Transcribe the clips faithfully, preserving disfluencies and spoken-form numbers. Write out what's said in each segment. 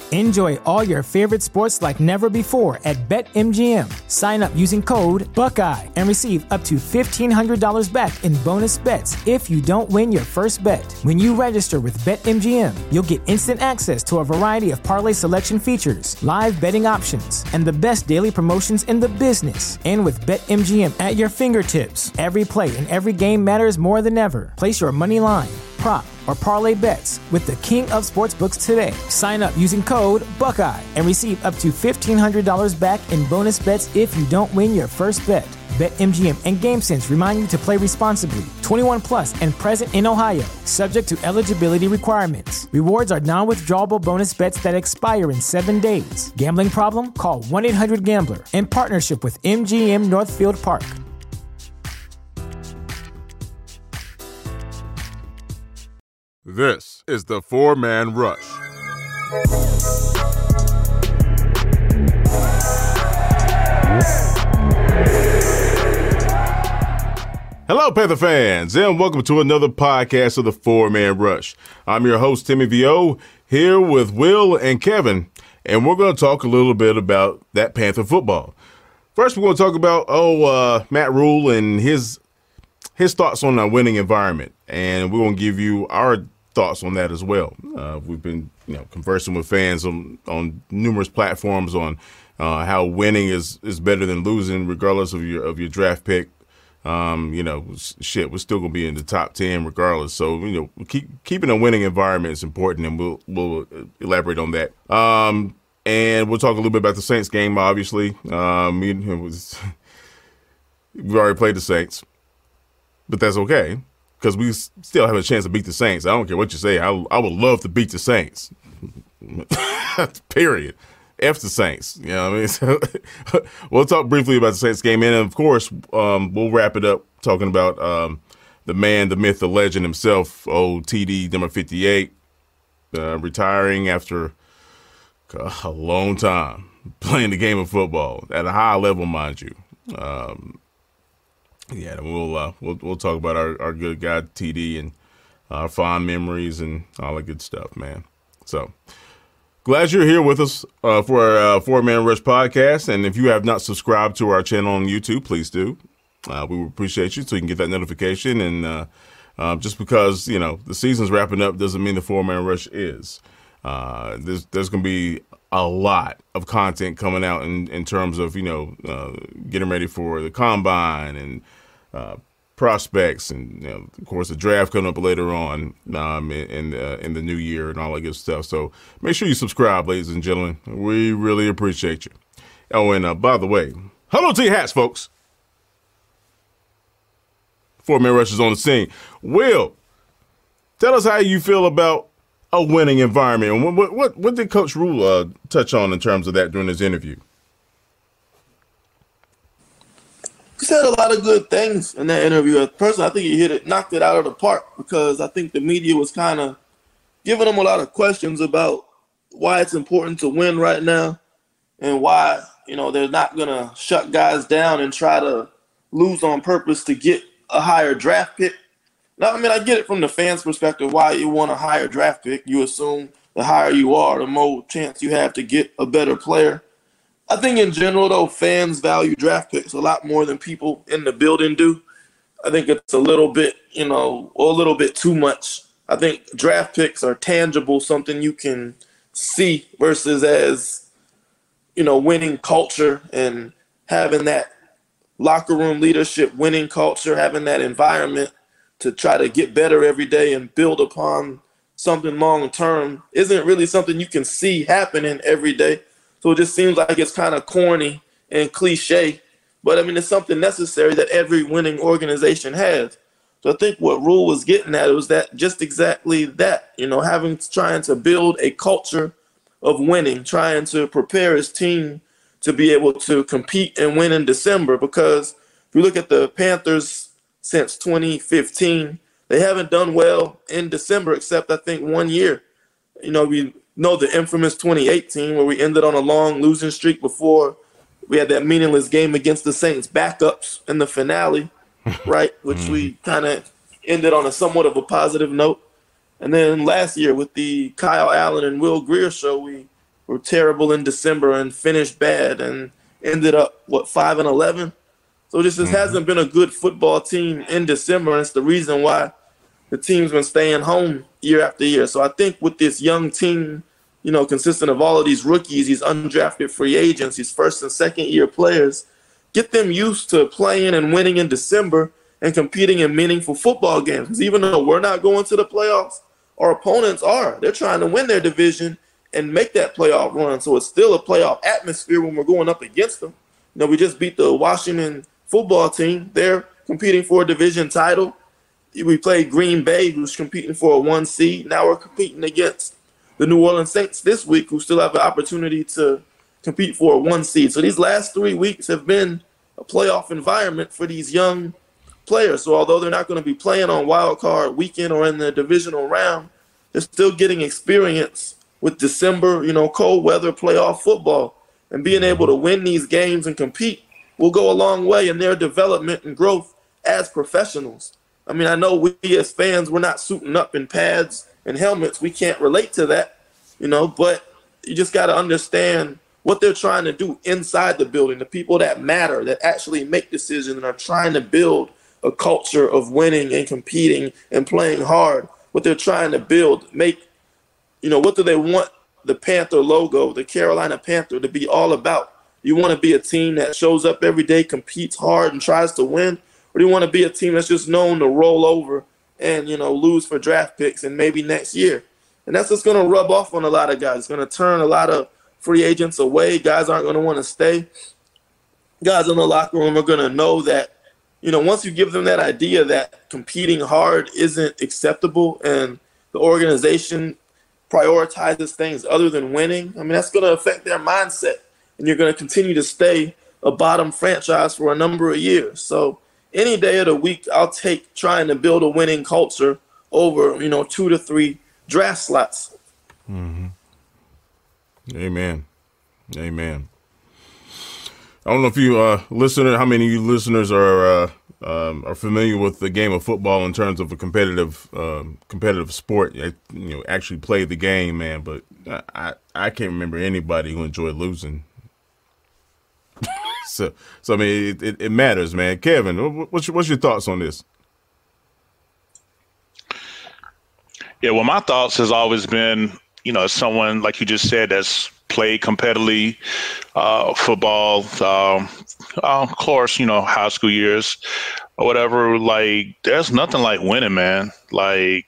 Enjoy all your favorite sports like never before at BetMGM. Sign up using code Buckeye and receive up to fifteen hundred dollars back in bonus bets if you don't win your first bet. When you register with BetMGM, you'll get instant access to a variety of parlay selection features, live betting options, and the best daily promotions in the business. And with BetMGM at your fingertips, every play and every game matters more than ever. Place your money line, prop, or parlay bets with the king of sportsbooks today. Sign up using code Buckeye and receive up to fifteen hundred dollars back in bonus bets if you don't win your first bet. BetMGM and GameSense remind you to play responsibly. twenty-one plus and present in Ohio, subject to eligibility requirements. Rewards are non-withdrawable bonus bets that expire in seven days. Gambling problem? Call one eight hundred gambler in partnership with M G M Northfield Park. This is the Four-Man Rush. Hello, Panther fans, and welcome to another podcast of the Four-Man Rush. I'm your host, Timmy Vio, here with Will and Kevin, and we're going to talk a little bit about that Panther football. First, we're going to talk about, oh, uh, Matt Rhule and his his thoughts on a winning environment, and we're going to give you our thoughts on that as well. Uh, we've been, you know, conversing with fans on, on numerous platforms on uh, how winning is, is better than losing, regardless of your of your draft pick. Um, you know, shit, we're still gonna be in the top ten regardless. So, you know, keep keeping a winning environment is important, and we'll we'll elaborate on that. Um, and we'll talk a little bit about the Saints game. Obviously, um, it was we already played the Saints, but that's okay because we still have a chance to beat the Saints. I don't care what you say. I I would love to beat the Saints. Period. F the Saints, you know what I mean? So we'll talk briefly about the Saints game, and of course, um, we'll wrap it up talking about um, the man, the myth, the legend himself, old T D number fifty-eight, uh, retiring after a long time playing the game of football at a high level, mind you. Um, yeah, we'll uh, we'll we'll talk about our, our good guy T D and our fond memories and all that good stuff, man. So. Glad you're here with us uh, for our uh, Four-Man Rush podcast. And if you have not subscribed to our channel on YouTube, please do. Uh, we would appreciate you so you can get that notification. And uh, uh, just because, you know, the season's wrapping up doesn't mean the Four-Man Rush is. Uh, there's there's going to be a lot of content coming out in, in terms of, you know, uh, getting ready for the combine and uh prospects, and, you know, of course, the draft coming up later on um, in in, uh, in the new year and all that good stuff. So make sure you subscribe, ladies and gentlemen. We really appreciate you. Oh, and uh, by the way, hello to your hats, folks. Four-Man Rush is on the scene. Will, tell us how you feel about a winning environment. What what what, what did Coach Rhule uh, touch on in terms of that during his interview? He said a lot of good things in that interview. Personally, I think he hit it, knocked it out of the park, because I think the media was kind of giving him a lot of questions about why it's important to win right now and why, you know, they're not going to shut guys down and try to lose on purpose to get a higher draft pick. Now, I mean, I get it from the fans' perspective why you want a higher draft pick. You assume the higher you are, the more chance you have to get a better player. I think in general, though, fans value draft picks a lot more than people in the building do. I think it's a little bit, you know, a little bit too much. I think draft picks are tangible, something you can see, versus as, you know, winning culture and having that locker room leadership, winning culture, having that environment to try to get better every day and build upon something long term isn't really something you can see happening every day. So it just seems like it's kind of corny and cliche. But, I mean, it's something necessary that every winning organization has. So I think what Rhule was getting at was that just exactly that, you know, having trying to build a culture of winning, trying to prepare his team to be able to compete and win in December. Because if you look at the Panthers since twenty fifteen, they haven't done well in December except, I think, one year. You know, we know the infamous twenty eighteen where we ended on a long losing streak before we had that meaningless game against the Saints backups in the finale, right, which we kind of ended on a somewhat of a positive note. And then last year with the Kyle Allen and Will Greer show, we were terrible in December and finished bad and ended up, what, five and eleven? So this just mm-hmm. hasn't been a good football team in December, and it's the reason why the team's been staying home year after year. So I think with this young team, you know, consistent of all of these rookies, these undrafted free agents, these first and second year players, get them used to playing and winning in December and competing in meaningful football games. Because even though we're not going to the playoffs, our opponents are. They're trying to win their division and make that playoff run. So it's still a playoff atmosphere when we're going up against them. You know, we just beat the Washington football team. They're competing for a division title. We played Green Bay, who's competing for a one seed. Now we're competing against the New Orleans Saints this week, who still have an opportunity to compete for a one seed. So these last three weeks have been a playoff environment for these young players. So although they're not going to be playing on wild card weekend or in the divisional round, they're still getting experience with December, you know, cold weather playoff football, and being able to win these games and compete will go a long way in their development and growth as professionals. I mean, I know we as fans, we're not suiting up in pads and helmets. We can't relate to that, you know, but you just got to understand what they're trying to do inside the building, the people that matter, that actually make decisions and are trying to build a culture of winning and competing and playing hard. What they're trying to build, make, you know, what do they want the Panther logo, the Carolina Panther, to be all about? You want to be a team that shows up every day, competes hard, and tries to win? Or do you want to be a team that's just known to roll over and, you know, lose for draft picks and maybe next year? And that's just going to rub off on a lot of guys. It's going to turn a lot of free agents away. Guys aren't going to want to stay. Guys in the locker room are going to know that, you know, once you give them that idea that competing hard isn't acceptable and the organization prioritizes things other than winning, I mean, that's going to affect their mindset. And you're going to continue to stay a bottom franchise for a number of years. So any day of the week, I'll take trying to build a winning culture over, you know, two to three draft slots. Mm-hmm. Amen. Amen. I don't know if you uh, listener, how many of you listeners are uh, um, are familiar with the game of football in terms of a competitive um, competitive sport. You know, actually play the game, man. But I I, I can't remember anybody who enjoyed losing. so so I mean, it, it, it matters, man. Kevin, what's your, what's your thoughts on this? Yeah, well, my thoughts has always been, you know, someone like you just said that's played competitively uh, football, um, uh, of course, you know, high school years or whatever. Like, there's nothing like winning, man. Like,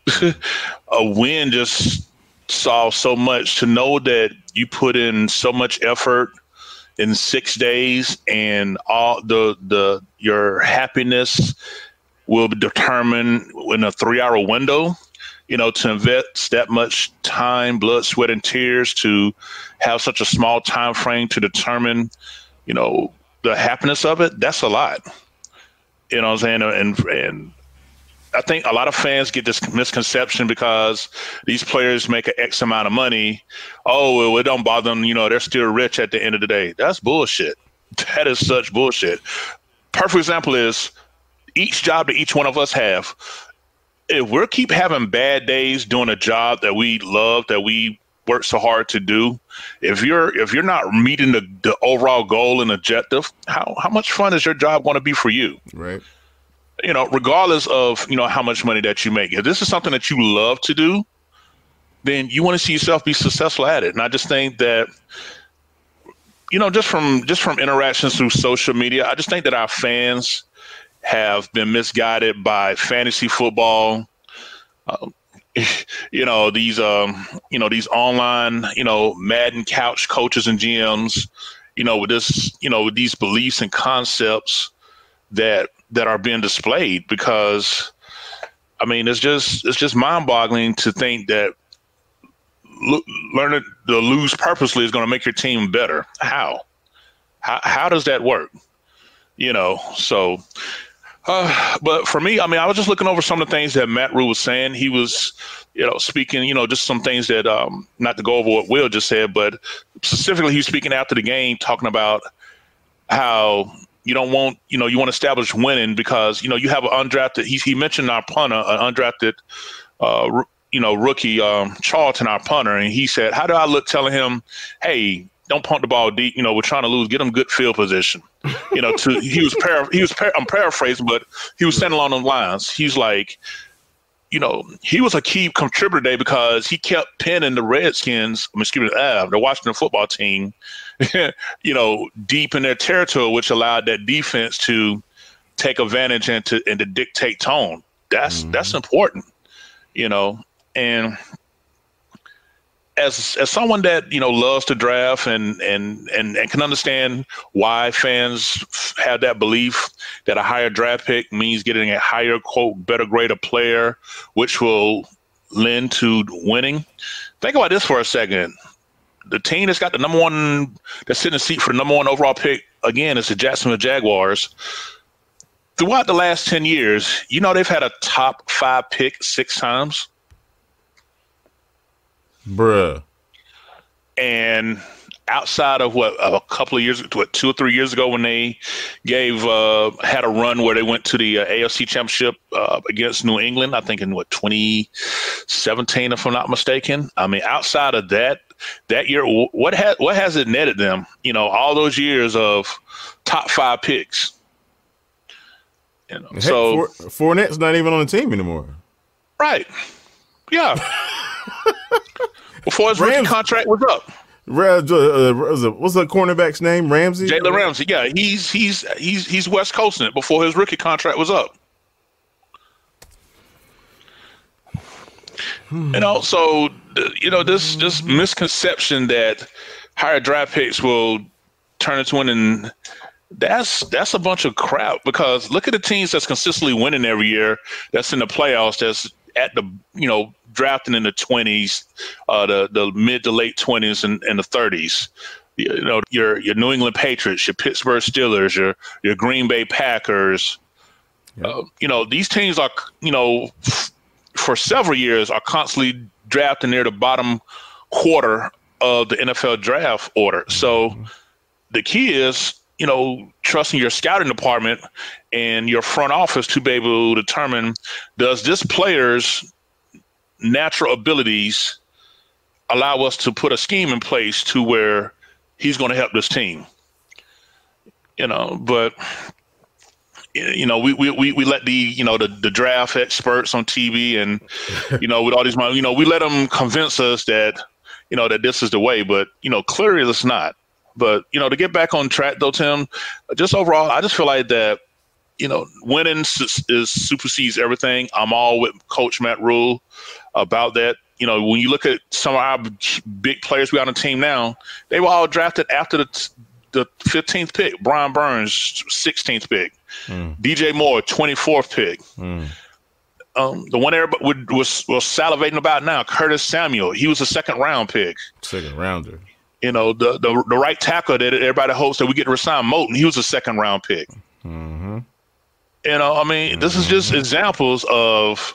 a win just solves so much. To know that you put in so much effort in six days and all the the your happiness will be determined in a three-hour window. You know, to invest that much time, blood, sweat, and tears to have such a small time frame to determine, you know, the happiness of it, that's a lot. You know what I'm saying? And and I think a lot of fans get this misconception because these players make an X amount of money. Oh, well, it don't bother them. You know, they're still rich at the end of the day. That's bullshit. That is such bullshit. Perfect example is each job that each one of us have. If we keep having bad days doing a job that we love, that we work so hard to do, if you're if you're not meeting the, the overall goal and objective, how how much fun is your job going to be for you? Right. You know, regardless of, you know, how much money that you make. If this is something that you love to do, then you want to see yourself be successful at it. And I just think that, you know, just from just from interactions through social media, I just think that our fans have been misguided by fantasy football, uh, you know, these, um, you know, these online, you know, Madden couch coaches and G Ms, you know, with this, you know, with these beliefs and concepts that that are being displayed. Because, I mean, it's just it's just mind boggling to think that lo- learning to lose purposely is going to make your team better. How? How how does that work? You know, so. Uh, but for me, I mean, I was just looking over some of the things that Matt Rhule was saying. He was, you know, speaking, you know, just some things that, um, not to go over what Will just said, but specifically he was speaking after the game, talking about how you don't want, you know, you want to establish winning because, you know, you have an undrafted, he, he mentioned our punter, an undrafted uh, you know, rookie um, Charlton, our punter, and he said, how do I look telling him, hey, don't punt the ball deep, you know, we're trying to lose, get him good field position. You know, to he was, para, he was para, I'm paraphrasing, but he was standing along those lines. He's like, you know, he was a key contributor today because he kept pinning the Redskins, excuse me, uh, the Washington football team, you know, deep in their territory, which allowed that defense to take advantage and to and to dictate tone. That's mm-hmm. that's important, you know. And as as someone that, you know, loves to draft and and and, and can understand why fans have that belief that a higher draft pick means getting a higher, quote, better grade of player, which will lend to winning. Think about this for a second. The team that's got the number one, that's sitting in the seat for the number one overall pick, again, is the Jacksonville Jaguars. Throughout the last ten years, you know, they've had a top five pick six times. Bruh. And outside of what, a couple of years, what, two or three years ago when they gave, uh, had a run where they went to the uh, A F C Championship uh, against New England, I think in what, twenty seventeen, if I'm not mistaken. I mean, outside of that, that year, what has, what has it netted them? You know, all those years of top five picks. You know, Heck, so Fournette's not even on the team anymore. Right. Yeah. Before his Ramsey. rookie contract was up. Uh, what's the cornerback's name? Ramsey? Jalen Ramsey. Yeah, he's he's he's he's West Coasting it before his rookie contract was up. Hmm. You know, so you know this this misconception that higher draft picks will turn into winning. That's that's a bunch of crap, because look at the teams that's consistently winning every year. That's in the playoffs. That's at the, you know, drafting in the twenties, uh, the the mid to late twenties and, and the thirties. You know, your your New England Patriots, your Pittsburgh Steelers, your your Green Bay Packers. Yep. Uh, you know, these teams are, you know, f- for several years are constantly drafting near the bottom quarter of the N F L draft order. So mm-hmm. the key is, you know, trusting your scouting department and your front office to be able to determine, does this player's natural abilities allow us to put a scheme in place to where he's going to help this team? You know, but, you know, we, we, we let the, you know, the, the draft experts on T V and, you know, with all these, you know, we let them convince us that, you know, that this is the way, but, you know, clearly it's not. But, you know, to get back on track, though, Tim, just overall, I just feel like that, you know, winning su- is supersedes everything. I'm all with Coach Matt Rule about that. You know, when you look at some of our big players we got on the team now, they were all drafted after the the fifteenth pick. Brian Burns, sixteenth pick. Mm. D J Moore, twenty-fourth pick. Mm. Um, the one everybody would, was, was salivating about now, Curtis Samuel. He was a second round pick. Second rounder. You know, the, the the right tackle that everybody hopes that we get to resign, Moulton, he was a second round pick. Mm-hmm. You know, I mean, mm-hmm. this is just examples of,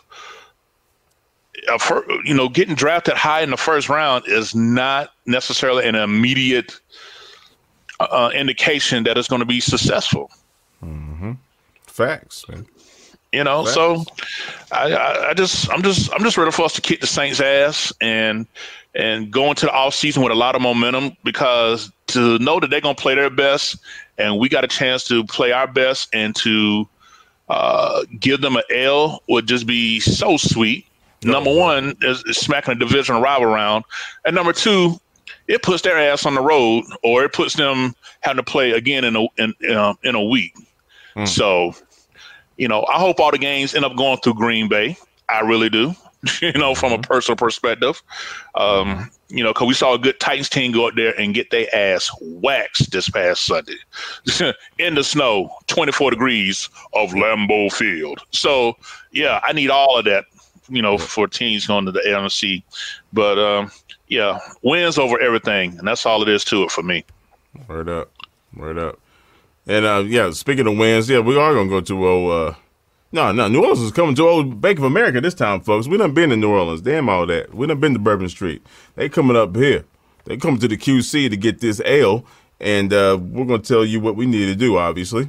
of, you know, getting drafted high in the first round is not necessarily an immediate uh, indication that it's going to be successful. Mm-hmm. Facts, man. You know, Facts. so I, I, I just, I'm just, I'm just ready for us to kick the Saints' ass and. and go into the offseason with a lot of momentum, because to know that they're going to play their best and we got a chance to play our best and to uh, give them an L would just be so sweet. No. Number one is, is smacking a divisional rival around. And number two, it puts their ass on the road, or it puts them having to play again in a, in, uh, in a week. Mm. So, you know, I hope all the games end up going through Green Bay. I really do. You know, from a personal perspective, um, you know, because we saw a good Titans team go out there and get their ass waxed this past Sunday in the snow, twenty-four degrees of Lambeau Field. So, yeah, I need all of that, you know, for teams going to the N F C. But, um, yeah, wins over everything, and that's all it is to it for me. Word up. Word up. And, uh, yeah, speaking of wins, yeah, we are going to go to oh, uh No, no, New Orleans is coming to old Bank of America this time, folks. We done been to New Orleans. Damn all that. We done been to Bourbon Street. They coming up here. They coming to the Q C to get this ale, and uh, we're going to tell you what we need to do, obviously.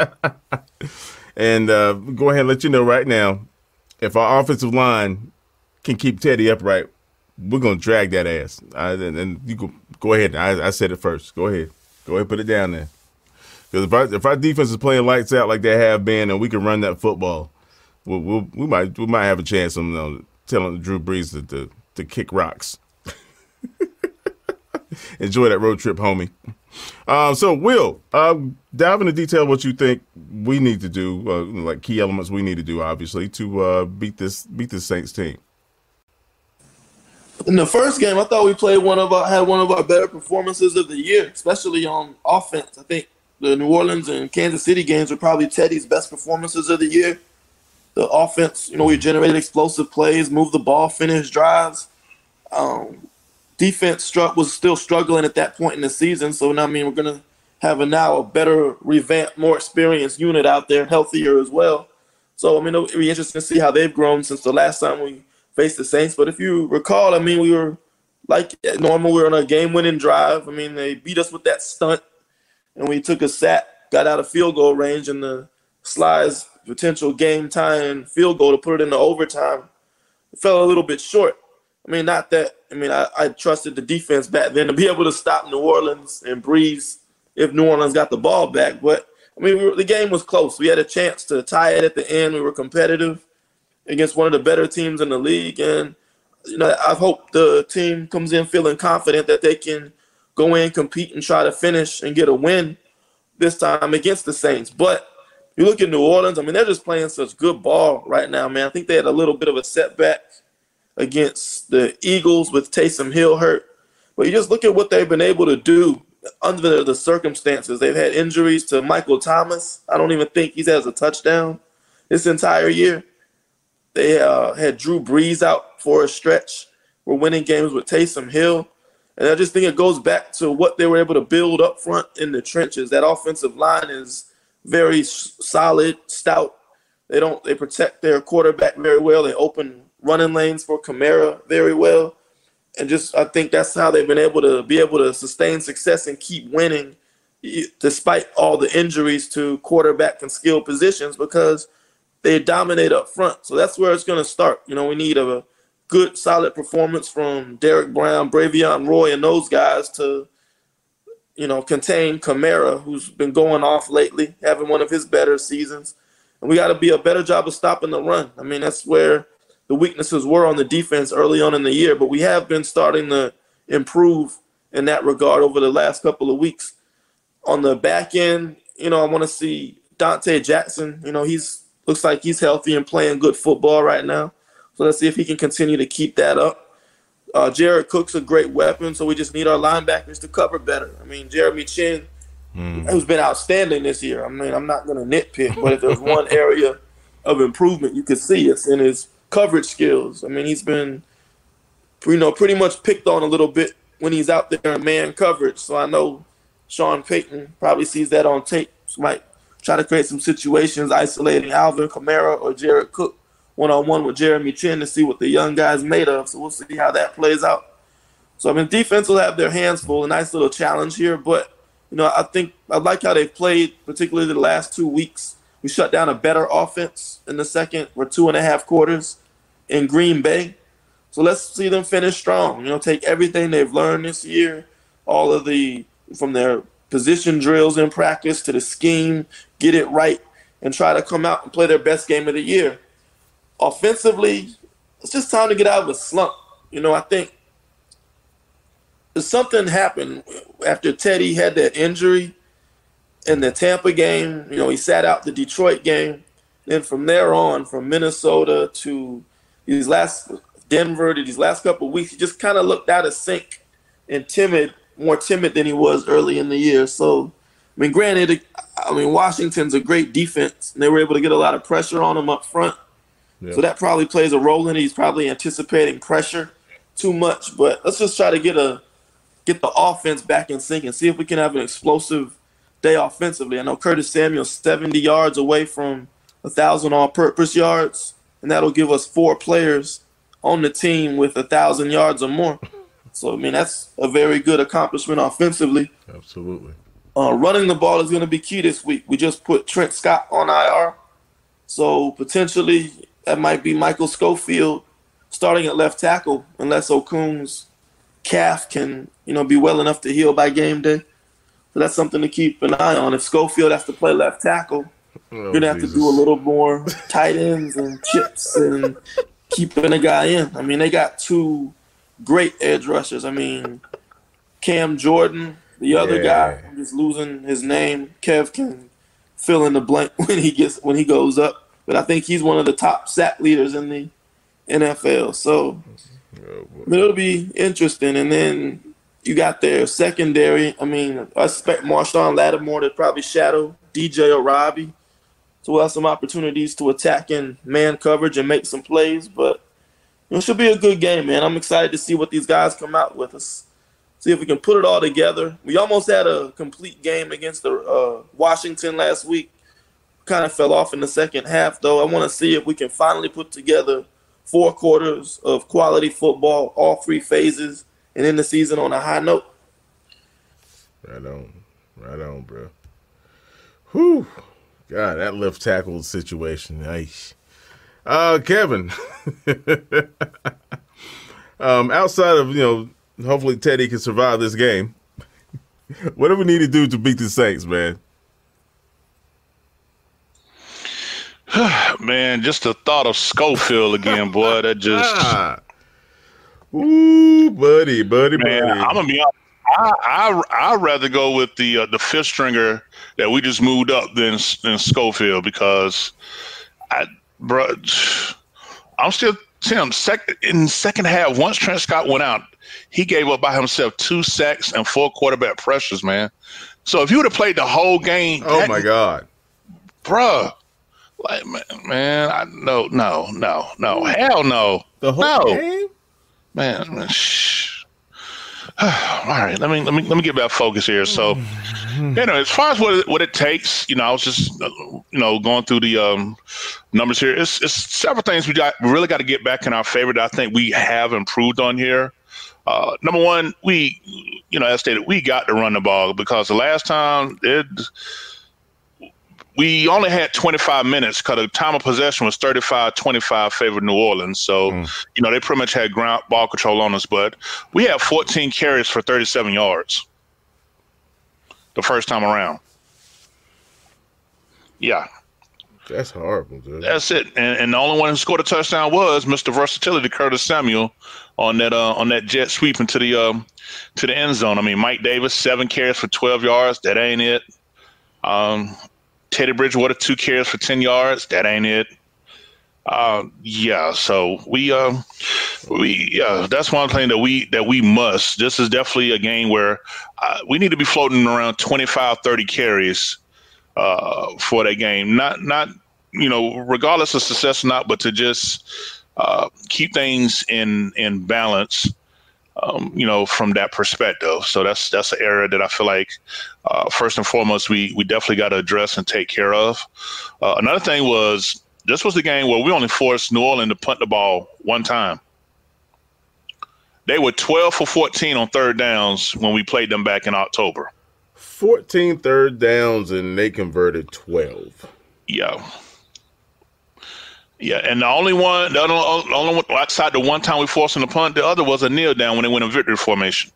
and uh, go ahead and let you know right now, if our offensive line can keep Teddy upright, we're gonna drag that ass. I, and, and you go go ahead. I, I said it first. Go ahead. Go ahead. Put it down there. Because if our if our defense is playing lights out like they have been, and we can run that football, we'll, we'll, we might we might have a chance of you know, telling Drew Brees to to, to kick rocks. Enjoy that road trip, homie. Um, so, Will, uh, dive into detail what you think we need to do, uh, like key elements we need to do, obviously, to uh, beat this beat this Saints team. In the first game, I thought we played one of our had one of our better performances of the year, especially on offense. I think the New Orleans and Kansas City games were probably Teddy's best performances of the year. The offense, you know, we generated explosive plays, moved the ball, finished drives. Um, defense struck was still struggling at that point in the season, so now I mean we're gonna have a now a better, revamped, more experienced unit out there, healthier as well. So I mean it'll be interesting to see how they've grown since the last time we faced the Saints. But if you recall, I mean we were like normal, we were on a game-winning drive. I mean they beat us with that stunt, and we took a sack, got out of field goal range, and the Sly's potential game-tying field goal to put it into overtime, it fell a little bit short. I mean, not that – I mean, I, I trusted the defense back then to be able to stop New Orleans and Breeze if New Orleans got the ball back. But, I mean, we were, the game was close. We had a chance to tie it at the end. We were competitive against one of the better teams in the league. And, you know, I hope the team comes in feeling confident that they can go in, compete, and try to finish and get a win this time against the Saints. But you look at New Orleans, I mean, they're just playing such good ball right now, man. I think they had a little bit of a setback against the Eagles with Taysom Hill hurt. But you just look at what they've been able to do under the circumstances. They've had injuries to Michael Thomas. I don't even think he has a touchdown this entire year. They uh, had Drew Brees out for a stretch. We're winning games with Taysom Hill. And I just think it goes back to what they were able to build up front in the trenches. That offensive line is very solid, stout. They don't. They protect their quarterback very well. They open running lanes for Kamara very well. And just I think that's how they've been able to be able to sustain success and keep winning despite all the injuries to quarterback and skill positions because they dominate up front. So that's where it's going to start. You know, we need a good, solid performance from Derek Brown, Bravion Roy, and those guys to, you know, contain Kamara, who's been going off lately, having one of his better seasons. And we got to be a better job of stopping the run. I mean, that's where the weaknesses were on the defense early on in the year, but we have been starting to improve in that regard over the last couple of weeks. On the back end, you know, I want to see Dante Jackson. You know, he's looks like he's healthy and playing good football right now. So let's see if he can continue to keep that up. Uh, Jared Cook's a great weapon, so we just need our linebackers to cover better. I mean, Jeremy Chin, mm. who's been outstanding this year. I mean, I'm not going to nitpick, but if there's one area of improvement you could see, it's in his coverage skills. I mean, he's been, you know, pretty much picked on a little bit when he's out there in man coverage. So I know Sean Payton probably sees that on tape. So might try to create some situations isolating Alvin Kamara or Jared Cook one-on-one with Jeremy Chin to see what the young guy's made of. So we'll see how that plays out. So, I mean, defense will have their hands full. A nice little challenge here. But, you know, I think I like how they've played, particularly the last two weeks. We shut down a better offense in the second or two and a half quarters in Green Bay. So let's see them finish strong. You know, take everything they've learned this year, all of the from their position drills in practice to the scheme, get it right, and try to come out and play their best game of the year. Offensively, it's just time to get out of a slump. You know, I think something happened after Teddy had that injury in the Tampa game. You know, he sat out the Detroit game. Then from there on, from Minnesota to these last Denver to these last couple of weeks, he just kind of looked out of sync and timid, more timid than he was early in the year. So, I mean, granted, I mean, Washington's a great defense, and they were able to get a lot of pressure on him up front. Yep. So that probably plays a role in it. He's probably anticipating pressure too much. But let's just try to get a get the offense back in sync and see if we can have an explosive day offensively. I know Curtis Samuel's seventy yards away from one thousand all-purpose yards, and that'll give us four players on the team with one thousand yards or more. So, I mean, that's a very good accomplishment offensively. Absolutely. Uh, running the ball is going to be key this week. We just put Trent Scott on I R. So, potentially, that might be Michael Schofield starting at left tackle unless Okun's calf can, you know, be well enough to heal by game day. So that's something to keep an eye on. If Schofield has to play left tackle, oh, you're going to have Jesus. to do a little more tight ends and chips and keeping a guy in. I mean, they got two great edge rushers. I mean, Cam Jordan, the other yeah. guy, I'm just losing his name. Kev can fill in the blank when he gets when he goes up. But I think he's one of the top sack leaders in the N F L. So oh, it'll be interesting. And then you got their secondary. I mean, I expect Marshawn Lattimore to probably shadow D J Arabi. So we'll have some opportunities to attack in man coverage and make some plays. But it should be a good game, man. I'm excited to see what these guys come out with us. See if we can put it all together. We almost had a complete game against the uh, Washington last week. Kind of fell off in the second half, though. I want to see if we can finally put together four quarters of quality football, all three phases, and end the season on a high note. Right on. Right on, bro. Whew. God, that left tackle situation. Nice. Uh, Kevin. um, outside of, you know, hopefully Teddy can survive this game, what do we need to do to beat the Saints, man? Man, just the thought of Schofield again, boy, that just ah. Ooh, buddy, buddy, man, buddy. I'm gonna be honest. I I I'd rather go with the uh, the fifth stringer that we just moved up than than Schofield because I, bro, I'm still Tim. Sec, in the second half, once Trent Scott went out, he gave up by himself two sacks and four quarterback pressures, man. So if you would have played the whole game, oh that, my God, bruh. Like, man, man, I no, no, no, no, hell no, the whole no. game, man. man shh. All right, let me let me let me get back focused here. So, you know, as far as what it, what it takes, you know, I was just you know going through the um, numbers here. It's it's several things we got we really got to get back in our favor that I think we have improved on here. Uh, number one, we, you know, as stated, we got to run the ball because the last time it. We only had twenty-five minutes because the time of possession was thirty-five twenty-five favored New Orleans. So, mm. you know, they pretty much had ground ball control on us. But we had fourteen carries for thirty-seven yards the first time around. Yeah. That's horrible, dude. That's it. And, and the only one who scored a touchdown was Mister Versatility, Curtis Samuel, on that uh, on that jet sweep into the, um, to the end zone. I mean, Mike Davis, seven carries for twelve yards. That ain't it. Um Teddy Bridgewater, two carries for ten yards. That ain't it. Uh, yeah, so we, uh, we, yeah, that's one thing that we that we must. This is definitely a game where uh, we need to be floating around twenty-five, thirty carries uh, for that game. Not, not, you know, regardless of success or not, but to just uh, keep things in in balance. Um, you know, from that perspective. So that's that's an area that I feel like, uh, first and foremost, we we definitely got to address and take care of. Uh, another thing was, this was the game where we only forced New Orleans to punt the ball one time. They were twelve for fourteen on third downs when we played them back in October. fourteen third downs, and they converted twelve. Yeah. Yeah, and the only one, the only, only one outside the one time we forced them to punt, the other was a kneel down when they went in victory formation.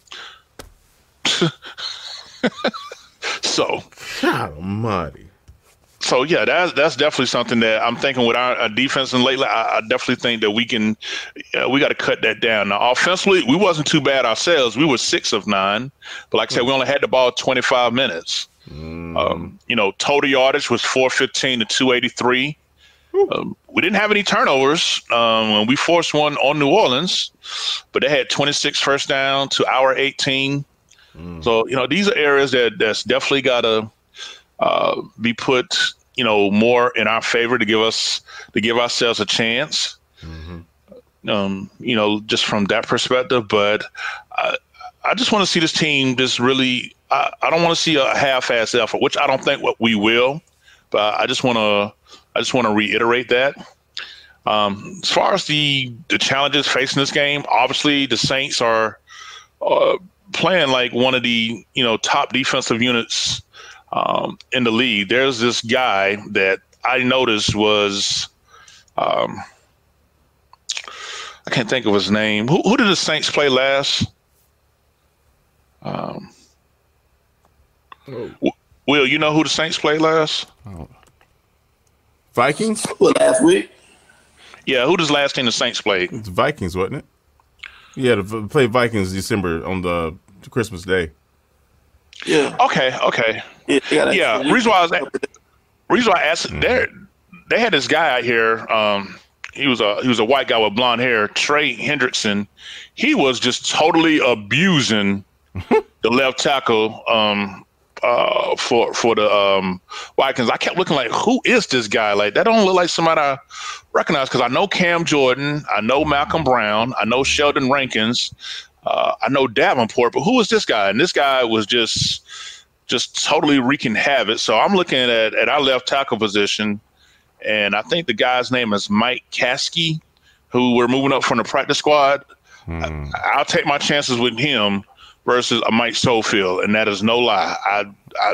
So, God almighty. So yeah, that's that's definitely something that I'm thinking with our, our defense, and lately I, I definitely think that we can, uh, we got to cut that down. Now, offensively, we wasn't too bad ourselves. We were six of nine, but like I said, we only had the ball twenty-five minutes. Mm. Um, you know, total yardage was four fifteen to two eighty-three. Um, we didn't have any turnovers um, when we forced one on New Orleans, but they had twenty-six first down to our eighteen. Mm. So, you know, these are areas that that's definitely got to uh, be put, you know, more in our favor to give us to give ourselves a chance. Mm-hmm. Um, you know, just from that perspective. But I, I just want to see this team just really. I, I don't want to see a half-ass effort, which I don't think what we will. But I just want to. I just want to reiterate that. Um, as far as the the challenges facing this game, obviously the Saints are uh, playing like one of the you know top defensive units um, in the league. There's this guy that I noticed was um, I can't think of his name. Who, who did the Saints play last? Um, oh. Will, you know who the Saints played last? Oh. Vikings? Well, last week. Yeah, who does last team the Saints played? It's Vikings, wasn't it? Yeah, to play Vikings December on the Christmas Day. Yeah. Okay. Okay. Yeah. yeah reason why I was reason why I asked mm-hmm. they they had this guy out here. Um, he was a he was a white guy with blonde hair, Trey Hendrickson. He was just totally abusing the left tackle um, uh, for for the um, Vikings. I kept looking like, who is this guy? Like, that don't look like somebody I recognize, because I know Cam Jordan, I know Malcolm Brown, I know Sheldon Rankins. Uh, I know Davenport, but who is this guy? And this guy was just just totally wreaking havoc. So I'm looking at, at our left tackle position, and I think the guy's name is Mike Caskey, who we're moving up from the practice squad. Hmm. I, I'll take my chances with him versus a Mike Schofield, and that is no lie. I, I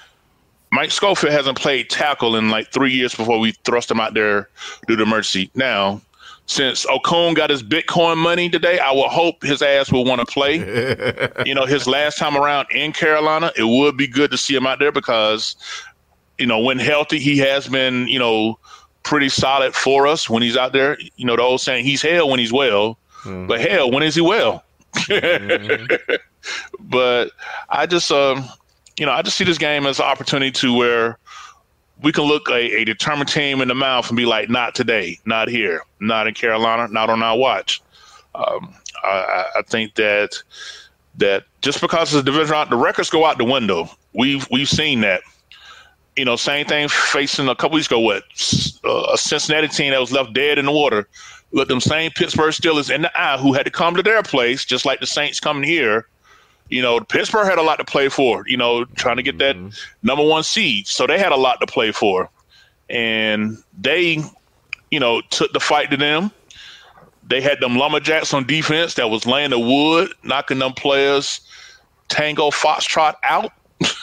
Mike Schofield hasn't played tackle in like three years before we thrust him out there due to emergency. Now, since Okung got his Bitcoin money today, I will hope his ass will want to play. You know, his last time around in Carolina, it would be good to see him out there because, you know, when healthy, he has been, you know, pretty solid for us when he's out there. You know, the old saying, he's hell when he's well, mm-hmm. but hell, when is he well? mm-hmm. But I just, um, you know, I just see this game as an opportunity to where we can look a, a determined team in the mouth and be like, not today, not here, not in Carolina, not on our watch. Um, I, I think that that just because it's a division round, the records go out the window. We've we've seen that. You know, same thing facing a couple weeks ago. What uh, a Cincinnati team that was left dead in the water. Look, them same Pittsburgh Steelers in the eye who had to come to their place, just like the Saints coming here. You know, Pittsburgh had a lot to play for, you know, trying to get that mm-hmm. number one seed. So they had a lot to play for. And they, you know, took the fight to them. They had them lumberjacks on defense that was laying the wood, knocking them players Tango Foxtrot out.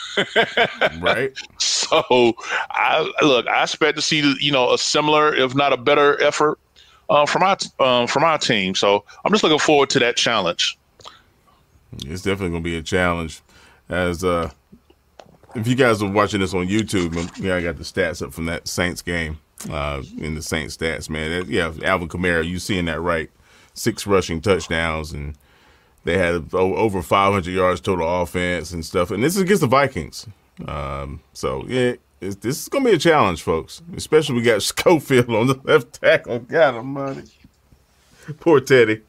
Right. So, I look, I expect to see, you know, a similar, if not a better effort uh, from our, um, from our team. So I'm just looking forward to that challenge. It's definitely going to be a challenge. As uh, if you guys are watching this on YouTube, yeah, I got the stats up from that Saints game uh, in the Saints stats, man. That, yeah, Alvin Kamara, you seeing that right? Six rushing touchdowns, and they had over five hundred yards total offense and stuff. And this is against the Vikings. Um, so, yeah, it's, this is going to be a challenge, folks. Especially we got Schofield on the left tackle. God almighty. Poor Teddy.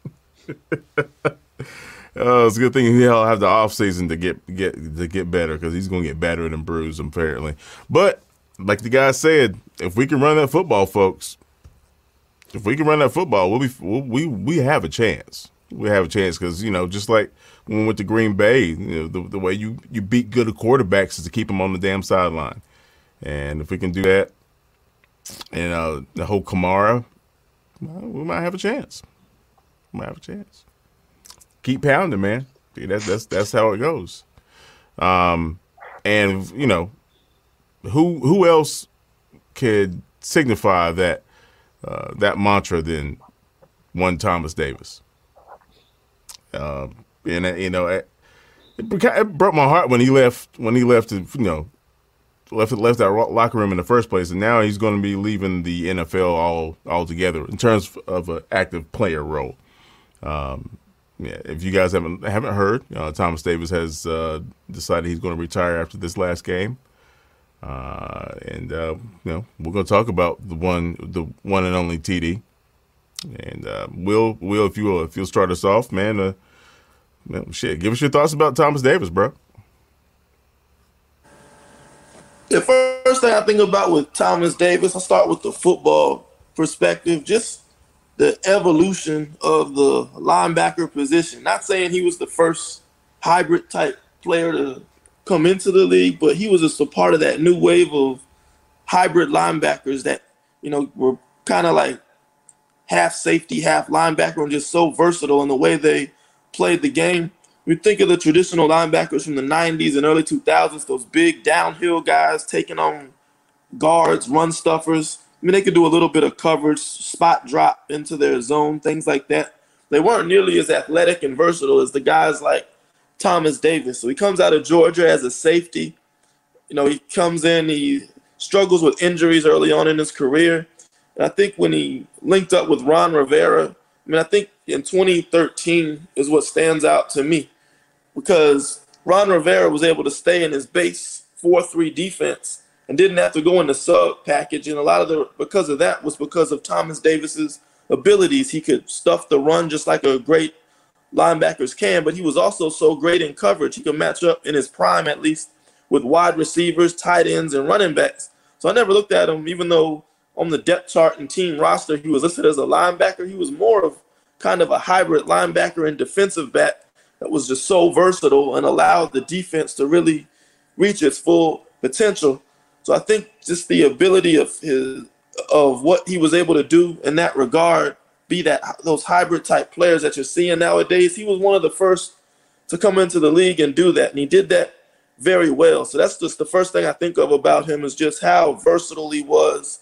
Uh, it's a good thing he'll have the off season to get get to get better, because he's going to get battered and bruised apparently. But like the guy said, if we can run that football, folks, if we can run that football, we'll be we'll, we we have a chance. We have a chance because, you know, just like when we went to Green Bay, you know, the, the way you you beat good quarterbacks is to keep them on the damn sideline, and if we can do that, and uh, the whole Kamara, well, we might have a chance. We might have a chance. Keep pounding, man. See, that's that's that's how it goes. Um, and you know, who who else could signify that uh, that mantra than one Thomas Davis? Uh, and uh, you know, it, it broke my heart when he left. When he left, you know, left left that locker room in the first place, and now he's going to be leaving the N F L all altogether in terms of an active player role. Um, Yeah, if you guys haven't haven't heard, uh, Thomas Davis has uh, decided he's going to retire after this last game, uh, and uh, you know we're going to talk about the one, the one and only T D. And uh, Will, Will, if you will, if you'll start us off, man, uh, man, shit, give us your thoughts about Thomas Davis, bro. The first thing I think about with Thomas Davis, I start with the football perspective, just the evolution of the linebacker position. Not saying he was the first hybrid type player to come into the league, but he was just a part of that new wave of hybrid linebackers that, you know, were kind of like half safety, half linebacker, and just so versatile in the way they played the game. We think of the traditional linebackers from the nineties and early two thousands, those big downhill guys taking on guards, run stuffers. I mean, they could do a little bit of coverage, spot drop into their zone, things like that. They weren't nearly as athletic and versatile as the guys like Thomas Davis. So he comes out of Georgia as a safety. You know, he comes in, he struggles with injuries early on in his career. And I think when he linked up with Ron Rivera, I mean, I think in twenty thirteen is what stands out to me, because Ron Rivera was able to stay in his base four three defense and didn't have to go in the sub package. And a lot of the, because of that, was because of Thomas Davis's abilities. He could stuff the run just like a great linebackers can, but he was also so great in coverage. He could match up in his prime, at least, with wide receivers, tight ends, and running backs. So I never looked at him, even though on the depth chart and team roster he was listed as a linebacker. He was more of kind of a hybrid linebacker and defensive back that was just so versatile and allowed the defense to really reach its full potential. So I think just the ability of his of what he was able to do in that regard, be that those hybrid type players that you're seeing nowadays, he was one of the first to come into the league and do that, and he did that very well. So that's just the first thing I think of about him, is just how versatile he was,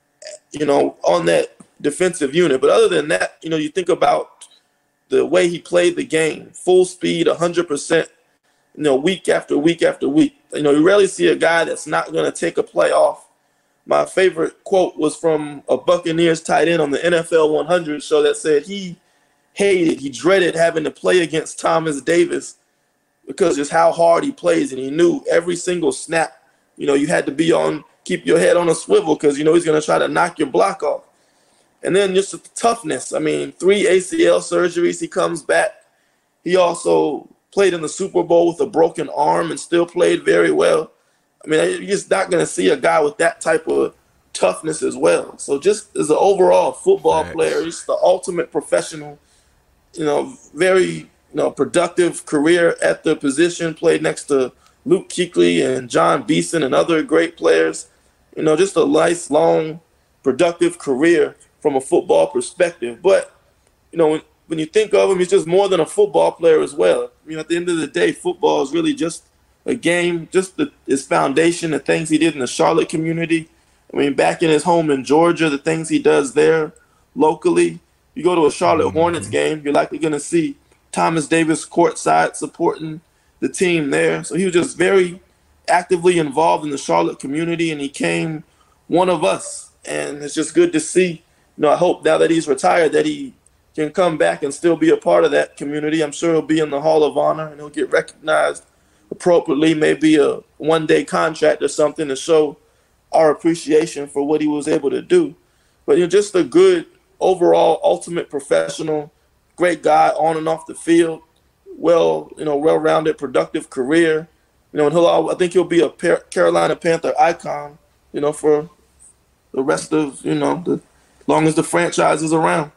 you know, on that defensive unit. But other than that, you know, you think about the way he played the game, full speed, one hundred percent, you know, week after week after week. You know, you rarely see a guy that's not going to take a play off. My favorite quote was from a Buccaneers tight end on the N F L one hundred show that said he hated, he dreaded having to play against Thomas Davis because just how hard he plays, and he knew every single snap, you know, you had to be on, keep your head on a swivel because, you know, he's going to try to knock your block off. And then just the toughness. I mean, three A C L surgeries, he comes back. He also played in the Super Bowl with a broken arm and still played very well. I mean, you're just not going to see a guy with that type of toughness as well. So just as an overall football Thanks. player, he's the ultimate professional, you know, very, you know, productive career at the position, played next to Luke Kuechly and John Beeson and other great players. You know, just a nice, long, productive career from a football perspective. But, you know, when, when you think of him, he's just more than a football player as well. You know, at the end of the day, football is really just a game, just the, his foundation, the things he did in the Charlotte community. I mean, back in his home in Georgia, the things he does there locally. You go to a Charlotte Hornets game, you're likely going to see Thomas Davis courtside supporting the team there. So he was just very actively involved in the Charlotte community, and he became one of us. And it's just good to see. You know, I hope now that he's retired that he can come back and still be a part of that community. I'm sure he'll be in the Hall of Honor and he'll get recognized appropriately, maybe a one-day contract or something to show our appreciation for what he was able to do. But you're just a good overall ultimate professional, great guy on and off the field, well, you know, well-rounded, productive career. You know, and he'll, I think he'll be a Carolina Panther icon, you know, for the rest of, you know, the long as the franchise is around.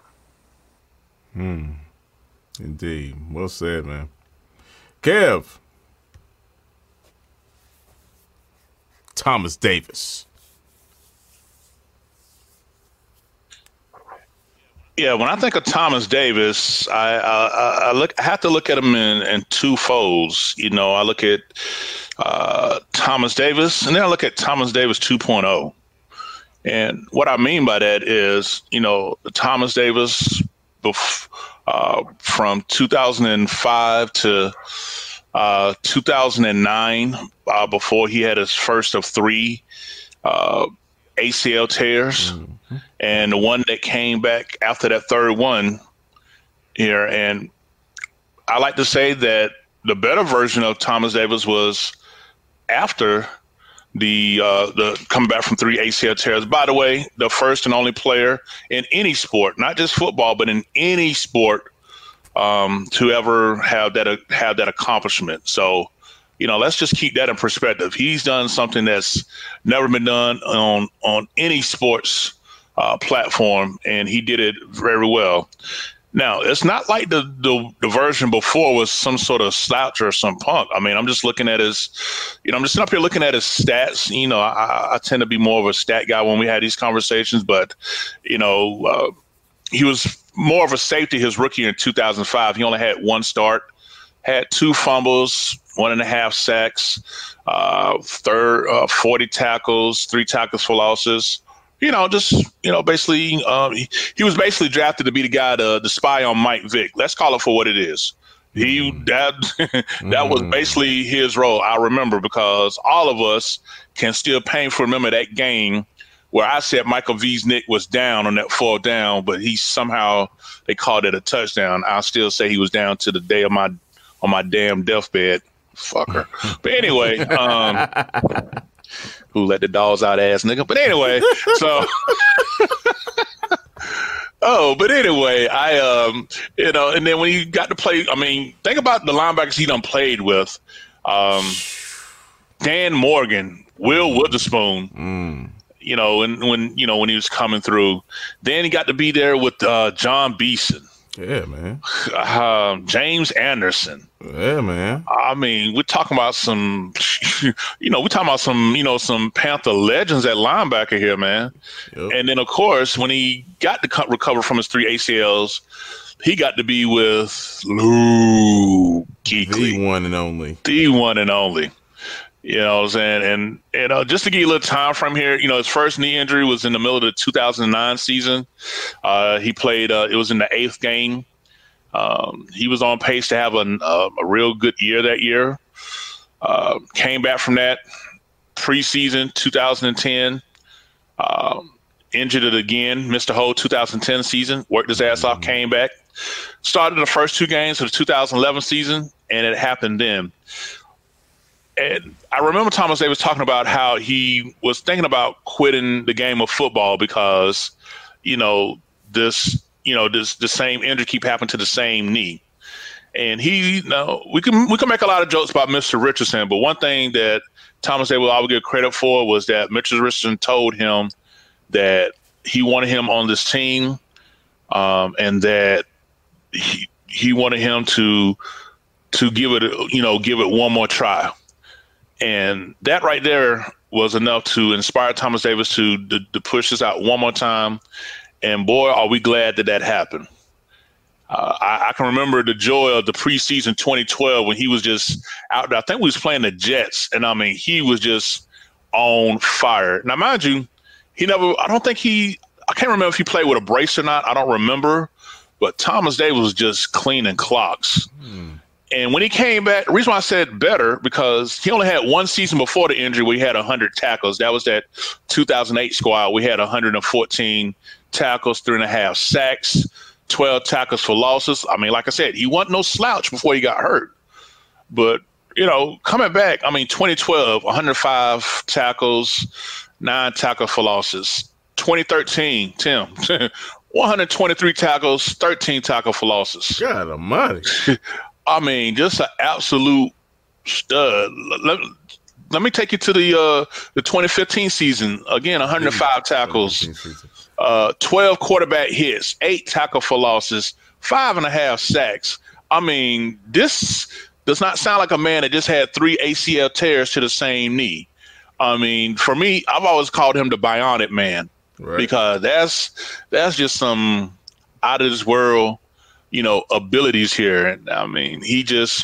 Hmm. Indeed. Well said, man. Kev. Thomas Davis. Yeah, when I think of Thomas Davis, I I, I look I have to look at him in, in two folds. You know, I look at uh, Thomas Davis, and then I look at Thomas Davis two point oh. And what I mean by that is, you know, Thomas Davis bef- uh, from two thousand five to uh, two thousand nine, uh, before he had his first of three uh, A C L tears, mm-hmm. and the one that came back after that third one here. And I like to say that the better version of Thomas Davis was after the uh, the coming back from three A C L tears. By the way, the first and only player in any sport, not just football, but in any sport, um, to ever have that uh, have that accomplishment. So, you know, let's just keep that in perspective. He's done something that's never been done on on any sports uh, platform, and he did it very well. Now, it's not like the, the the version before was some sort of slouch or some punk. I mean, I'm just looking at his, you know, I'm just up here looking at his stats. You know, I, I tend to be more of a stat guy when we had these conversations, but, you know, uh, he was more of a safety his rookie year in two thousand five. He only had one start, had two fumbles, one and a half sacks, uh, third, uh, forty tackles, three tackles for losses. you know, just, you know, basically, um, he, he was basically drafted to be the guy to, to spy on Mike Vick. Let's call it for what it is. He mm. that that mm. was basically his role. I remember, because all of us can still painfully remember that game where I said Michael Wiesnick was down on that fourth down, but he somehow they called it a touchdown. I'll still say he was down to the day of my on my damn deathbed, fucker. But anyway, um, who let the dogs out, ass nigga? But anyway, so. Oh, but anyway, I, um, you know, and then when he got to play, I mean, think about the linebackers he done played with. Um, Dan Morgan, Will Witherspoon, mm. you know, and when, you know, when he was coming through. Then he got to be there with uh, John Beeson. Yeah, man. Uh, James Anderson. Yeah, man. I mean, we're talking about some, you know, we're talking about some, you know, some Panther legends at linebacker here, man. Yep. And then, of course, when he got to co- recover from his three A C Ls, he got to be with Luke Kuechly. The one and only. The one and only. You know what I'm saying? And, you know, just to give you a little time frame here, you know, his first knee injury was in the middle of the two thousand nine season. Uh, he played, uh, it was in the eighth game. Um, he was on pace to have a, uh, a real good year that year. Uh, came back from that preseason two thousand ten. Um, injured it again, missed the whole two thousand ten season, worked his ass off, came back. Started the first two games of the two thousand eleven season, and it happened then. And I remember Thomas Davis talking about how he was thinking about quitting the game of football because, you know, this, you know, this the same injury keep happening to the same knee. And he, you know, we can we can make a lot of jokes about Mister Richardson, but one thing that Thomas Davis will always get credit for was that Mister Richardson told him that he wanted him on this team, um, and that he he wanted him to to give it, you know, give it one more try. And that right there was enough to inspire Thomas Davis to, to to push this out one more time. And boy, are we glad that that happened. Uh, I, I can remember the joy of the preseason twenty twelve when he was just out there. I think we was playing the Jets, and I mean, he was just on fire. Now, mind you, he never, I don't think he, I can't remember if he played with a brace or not. I don't remember. But Thomas Davis was just cleaning clocks. Hmm. And when he came back, the reason why I said better, because he only had one season before the injury where he had one hundred tackles. That was that two thousand eight squad. We had one hundred fourteen tackles, three and a half sacks, twelve tackles for losses. I mean, like I said, he wasn't no slouch before he got hurt. But, you know, coming back, I mean, twenty twelve, one hundred five tackles, nine tackles for losses. twenty thirteen, Tim, one hundred twenty-three tackles, thirteen tackles for losses. God almighty. I mean, just an absolute stud. Let, let me take you to the uh, the twenty fifteen season. Again, one hundred five tackles, uh, twelve quarterback hits, eight tackle for losses, five and a half sacks. I mean, this does not sound like a man that just had three A C L tears to the same knee. I mean, for me, I've always called him the bionic man, right? Because that's that's just some out of this world, you know, abilities here. And I mean, he just,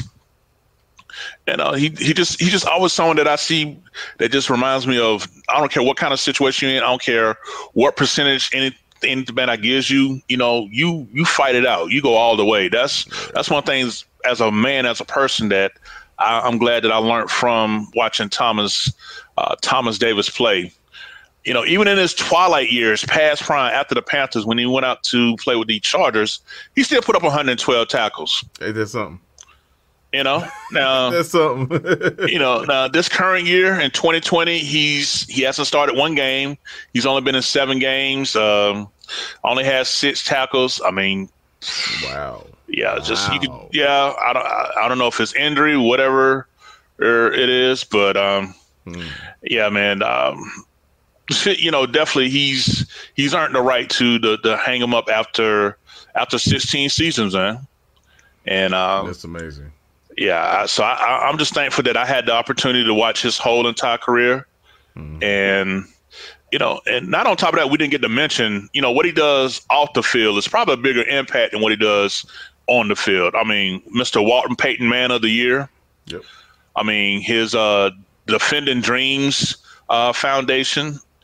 you know, he he just he just always someone that I see that just reminds me of, I don't care what kind of situation you're in, I don't care what percentage any anything I gives you, you know, you you fight it out. You go all the way. That's that's one thing as a man, as a person, that I, I'm glad that I learned from watching Thomas uh, Thomas Davis play. You know, even in his twilight years, past prime, after the Panthers, when he went out to play with the Chargers, he still put up one hundred twelve tackles. Hey, that's something. You know, now that's something. You know, now this current year in twenty twenty, he's he hasn't started one game. He's only been in seven games. Um, only has six tackles. I mean, wow. Yeah, wow. just you could. Yeah, I don't. I, I don't know if it's injury, whatever it is, but um, hmm. yeah, man. Um, You know, definitely he's he's earned the right to to, to hang him up after after sixteen seasons, man. And um, that's amazing. Yeah, so I, I'm just thankful that I had the opportunity to watch his whole entire career, mm-hmm. and you know, and not on top of that, we didn't get to mention, you know, what he does off the field is probably a bigger impact than what he does on the field. I mean, Mister Walton Payton Man of the Year. Yep. I mean, his uh, Defending Dreams uh, Foundation.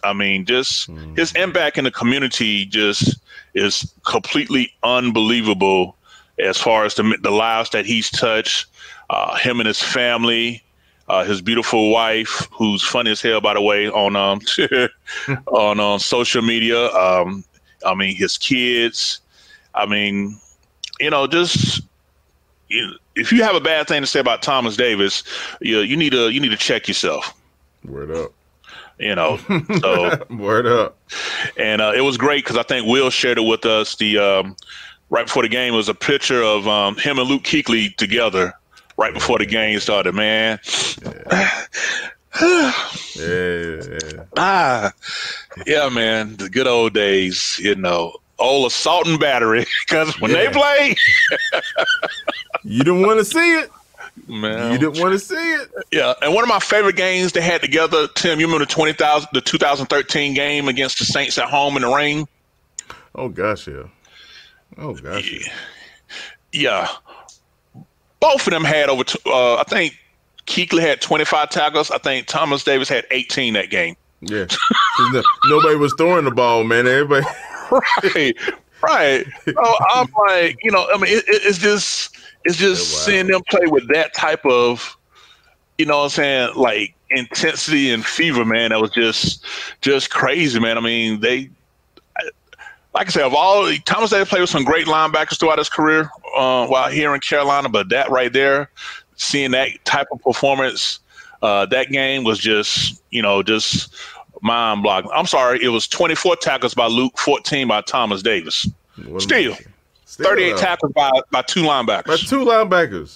I mean, just mm. his impact in the community just is completely unbelievable as far as the, the lives that he's touched, uh, him and his family, uh, his beautiful wife, who's funny as hell, by the way, on um, on um, social media. Um, I mean, his kids. I mean, you know, just you, if you have a bad thing to say about Thomas Davis, you you need to you need to check yourself. Word up. You know, so word up. And uh, it was great because I think Will shared it with us. The um, right before the game was a picture of um, him and Luke Kuechly together right before the game started. Man, yeah, yeah, yeah. ah, yeah, man, the good old days. You know, old assault and battery. Because when yeah. they play, you didn't want to see it. Man, you didn't want to see it. Yeah, and one of my favorite games they had together, Tim. You remember the twenty thousand, the two thousand thirteen game against the Saints at home in the rain? Oh gosh, yeah. Oh gosh. Yeah. yeah. Both of them had over. T- uh, I think Kuechly had twenty-five tackles. I think Thomas Davis had eighteen that game. Yeah. no, nobody was throwing the ball, man. Everybody. right. Right. So I'm like, you know, I mean, it, it, it's just. It's just yeah, wow. seeing them play with that type of, you know what I'm saying, like intensity and fever, man. That was just just crazy, man. I mean, they, like I said, of all, Thomas Davis played with some great linebackers throughout his career uh, while here in Carolina, but that right there, seeing that type of performance, uh, that game was just, you know, just mind-boggling. I'm sorry, it was twenty-four tackles by Luke, fourteen by Thomas Davis. What Still. Still thirty-eight uh, tackles by, by two linebackers. By two linebackers.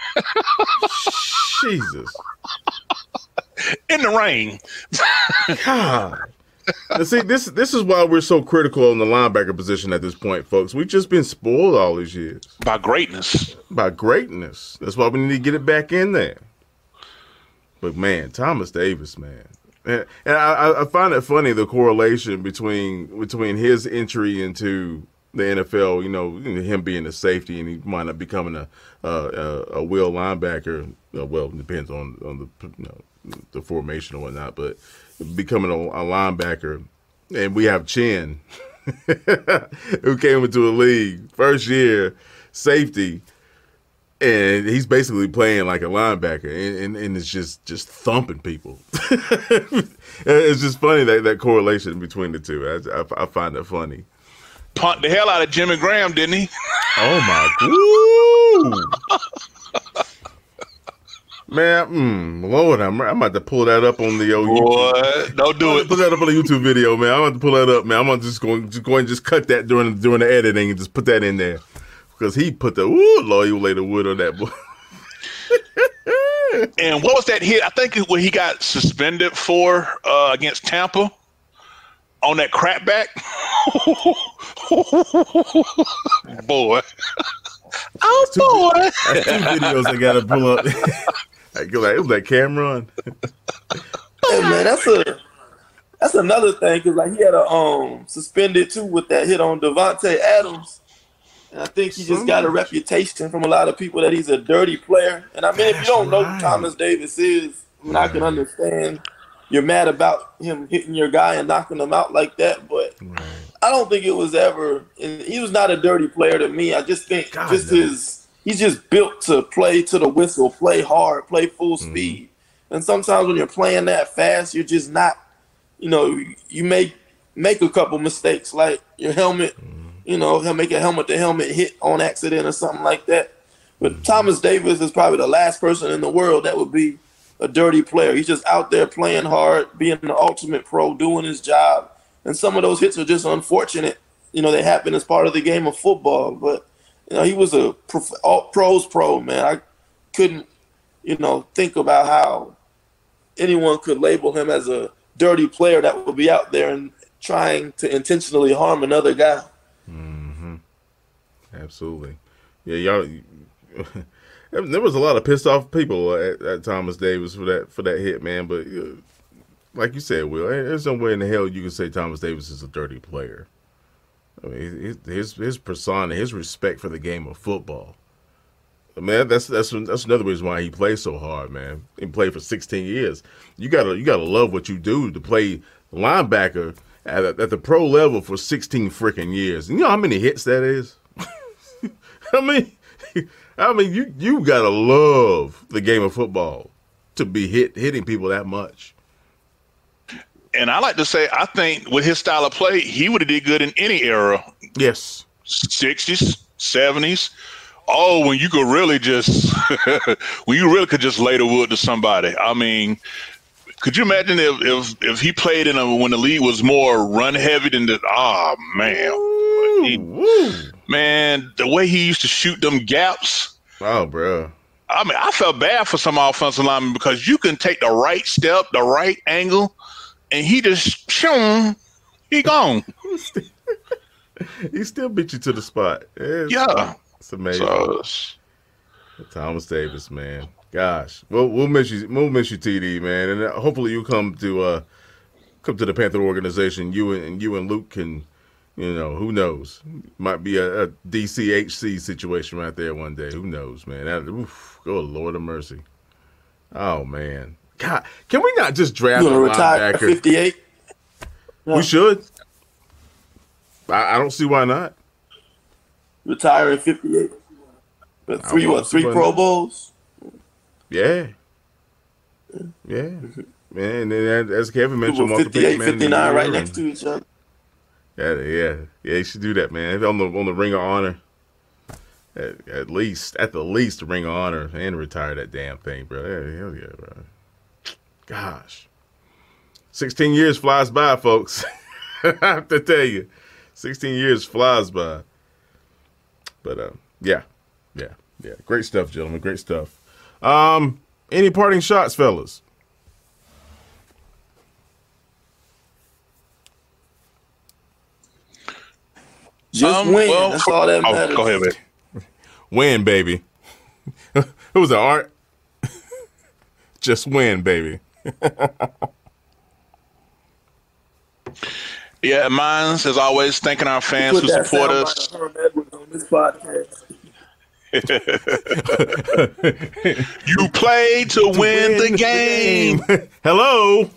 Jesus. In the rain. God. And see, this this is why we're so critical on the linebacker position at this point, folks. We've just been spoiled all these years. By greatness. By greatness. That's why we need to get it back in there. But, man, Thomas Davis, man. And, and I, I find it funny, the correlation between between his entry into the N F L, you know, him being a safety and he might up becoming a uh, a, a will linebacker. Uh, well, it depends on on the you know, the formation or whatnot, but becoming a, a linebacker, and we have Chin, who came into the league first year safety, and he's basically playing like a linebacker, and, and, and it's just just thumping people. It's just funny that that correlation between the two. I, I, I find it funny. Punt the hell out of Jimmy Graham, didn't he? Oh my god, man! Mm, Lord, I'm, I'm about to pull that up on the old YouTube. Don't do it. Put that up on the YouTube video, man. I'm about to pull that up, man. I'm gonna just going just go and just cut that during during the editing and just put that in there because he put the ooh, Lord, you lay the wood on that boy. And what was that hit? I think when he got suspended for uh, against Tampa. On that crapback, boy. Oh two, boy! That's two videos I gotta pull up. I go like, it was that Cameron. Hey man, that's a that's another thing because like he had a um suspended too with that hit on Devontae Adams, and I think he just got a reputation from a lot of people that he's a dirty player. And I mean, if you don't know who Thomas Davis is, I mean, I can understand. You're mad about him hitting your guy and knocking him out like that, but right. I don't think it was ever. And he was not a dirty player to me. I just think God, just no. his he's just built to play to the whistle, play hard, play full mm-hmm. speed. And sometimes when you're playing that fast, you're just not. You know, you may make a couple mistakes, like your helmet. Mm-hmm. You know, he'll make a helmet to helmet hit on accident or something like that. But mm-hmm. Thomas Davis is probably the last person in the world that would be a dirty player. He's just out there playing hard, being the ultimate pro, doing his job. And some of those hits are just unfortunate. You know, they happen as part of the game of football. But, you know, he was a prof- all pros pro, man. I couldn't, you know, think about how anyone could label him as a dirty player that would be out there and trying to intentionally harm another guy. Mm-hmm. Absolutely. Yeah, y'all... There was a lot of pissed off people at, at Thomas Davis for that for that hit, man. But uh, like you said, Will, there's no way in the hell you can say Thomas Davis is a dirty player. I mean, his his, his persona, his respect for the game of football. I mean, that's that's that's another reason why he plays so hard, man. He played for sixteen years. You gotta you gotta love what you do to play linebacker at, a, at the pro level for sixteen freaking years. And you know how many hits that is? I mean, I mean, you you gotta love the game of football to be hit hitting people that much. And I like to say, I think with his style of play, he would have did good in any era. Yes, sixties, seventies. Oh, when you could really just, when you really could just lay the wood to somebody. I mean, could you imagine if if, if he played in a when the league was more run heavy than the? Oh man, Ooh, he, ooh. man, the way he used to shoot them gaps. Oh, bro. I mean, I felt bad for some offensive linemen because you can take the right step, the right angle, and he just, shoom, he gone. He still beat you to the spot. It's, Yeah. It's amazing. So, Thomas Davis, man. Gosh. We'll, we'll miss you. We'll miss you, T D, man. And hopefully you come to uh, come to the Panther organization. You and, and you and Luke can, you know, who knows? Might be a, a D C H C situation right there one day. Who knows, man? That, oof, oh, Lord of mercy. Oh, man. God, can we not just draft You a gonna retire at linebacker? fifty-eight? No. We should. I, I don't see why not. Retire at fifty-eight. But three I what? won't Three see why Pro not. Bowls. Yeah. Yeah. Man, and as Kevin mentioned, Well, Walker fifty-eight, Payton, man, fifty-nine, right and- next to each other. Yeah, yeah, yeah. You should do that, man. On the on the Ring of Honor, at, at least, at the least, the Ring of Honor, and retire that damn thing, bro. Yeah, hell yeah, bro. Gosh, sixteen years flies by, folks. I have to tell you, sixteen years flies by. But uh, yeah, yeah, yeah. Great stuff, gentlemen. Great stuff. Um, any parting shots, fellas? Just Um, win. well, That's all that oh, matters. go ahead, man. Win, baby. Who was that, Art? Just win, baby. Yeah, mine's as always thanking our fans Put who that support soundbite us. of Herm Edwards on this podcast. You play to win the game. Hello.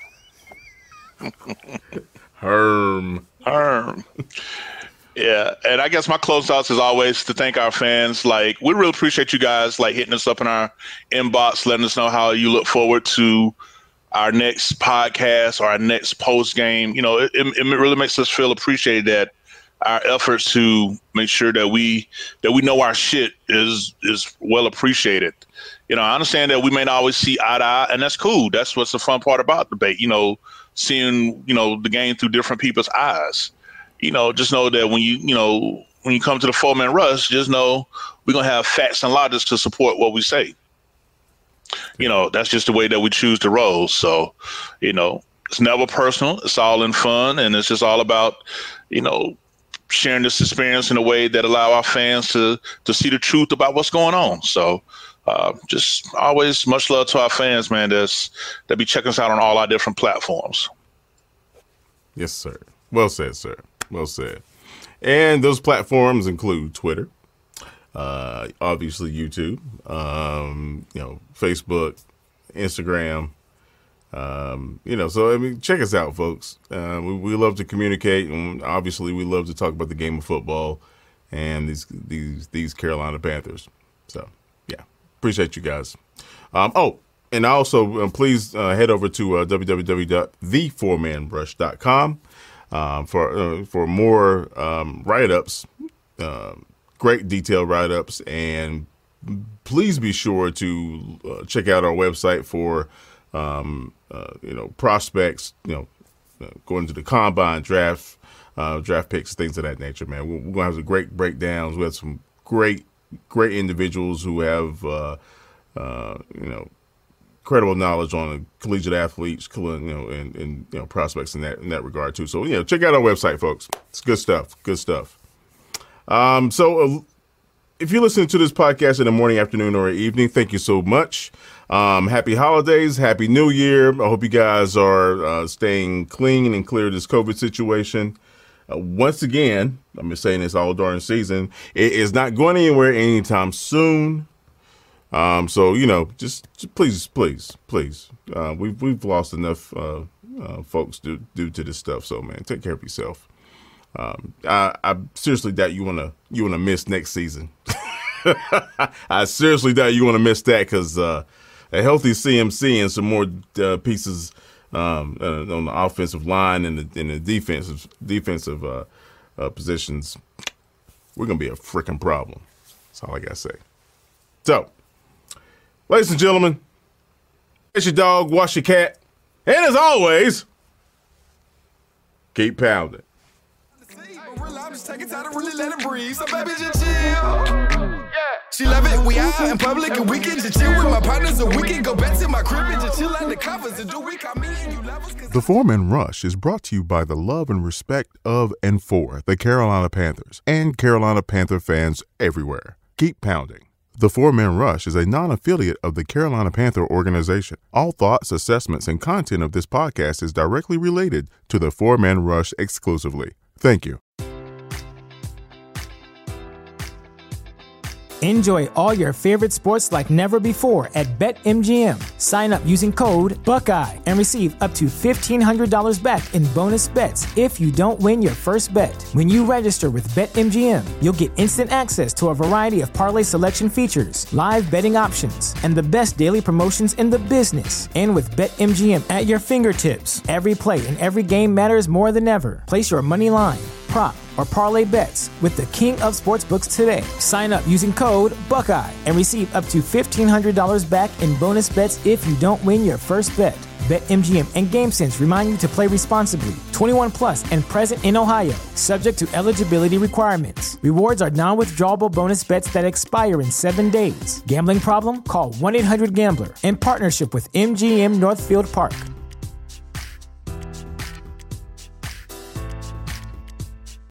Herm. Herm. Yeah, and I guess my close thoughts is always to thank our fans. Like, we really appreciate you guys like hitting us up in our inbox, letting us know how you look forward to our next podcast or our next post game. You know, it, it, it really makes us feel appreciated that our efforts to make sure that we that we know our shit is is well appreciated. You know, I understand that we may not always see eye to eye, and that's cool. That's what's the fun part about debate. You know, seeing you know the game through different people's eyes. You know, just know that when you, you know, when you come to the four-man rush, just know we're going to have facts and logic to support what we say. You know, that's just the way that we choose to roll. So, you know, it's never personal. It's all in fun. And it's just all about, you know, sharing this experience in a way that allow our fans to to see the truth about what's going on. So uh, just always much love to our fans, man, that's, that be checking us out on all our different platforms. Yes, sir. Well said, sir. Well said. And those platforms include Twitter, uh, obviously YouTube, um, you know, Facebook, Instagram. Um, you know, so I mean, check us out, folks. Uh, we, we love to communicate, and obviously, we love to talk about the game of football and these these these Carolina Panthers. So, yeah, appreciate you guys. Um, oh, and also, uh, please uh, head over to uh, w w w dot the four man rush dot com. Um, for uh, for more um, write-ups, uh, great detailed write-ups, and please be sure to uh, check out our website for um, uh, you know prospects, you know, uh, going to the combine, draft, uh, draft picks, things of that nature. Man, we're, we're gonna have some great breakdowns. We have some great great individuals who have uh, uh, you know. credible knowledge on collegiate athletes, you know, and, and you know prospects in that in that regard too. So you know, check out our website, folks. It's good stuff. Good stuff. Um, so uh, if you're listening to this podcast in the morning, afternoon, or evening, thank you so much. Um, happy holidays, happy New Year. I hope you guys are uh, staying clean and clear of this COVID situation. Uh, once again, I've been saying this all during the season. It is not going anywhere anytime soon. Um, so, you know, just, just please, please, please, uh, we've, we've lost enough, uh, uh, folks do do to this stuff. So, man, take care of yourself. Um, I, I seriously doubt you wanna you wanna miss next season. I seriously doubt you wanna miss that because uh, a healthy C M C and some more uh, pieces um, uh, on the offensive line and the, and the defensive defensive uh, uh, positions, we're gonna be a freaking problem. That's all I gotta say. So, ladies and gentlemen, get your dog, wash your cat, and as always, keep pounding. I'm just taking time to really let it breathe. So baby, just chill. Yeah. She love it. We out in public and we can just chill with my partners, and we can go back to my crib and just chill under covers and do we call me and you love us. The Four-Man Rush is brought to you by the love and respect of and for the Carolina Panthers and Carolina Panther fans everywhere. Keep pounding. The Four-Man Rush is a non-affiliate of the Carolina Panther organization. All thoughts, assessments, and content of this podcast is directly related to the Four-Man Rush exclusively. Thank you. Enjoy all your favorite sports like never before at BetMGM. Sign up using code Buckeye and receive up to fifteen hundred dollars back in bonus bets if you don't win your first bet. When you register with BetMGM, you'll get instant access to a variety of parlay selection features, live betting options, and the best daily promotions in the business. And with BetMGM at your fingertips, every play and every game matters more than ever. Place your money line, prop, or parlay bets with the king of sportsbooks today. Sign up using code Buckeye and receive up to fifteen hundred dollars back in bonus bets if you don't win your first bet. BetMGM and GameSense remind you to play responsibly. twenty-one plus and present in Ohio, subject to eligibility requirements. Rewards are non-withdrawable bonus bets that expire in seven days. Gambling problem? Call one eight hundred gambler in partnership with M G M Northfield Park.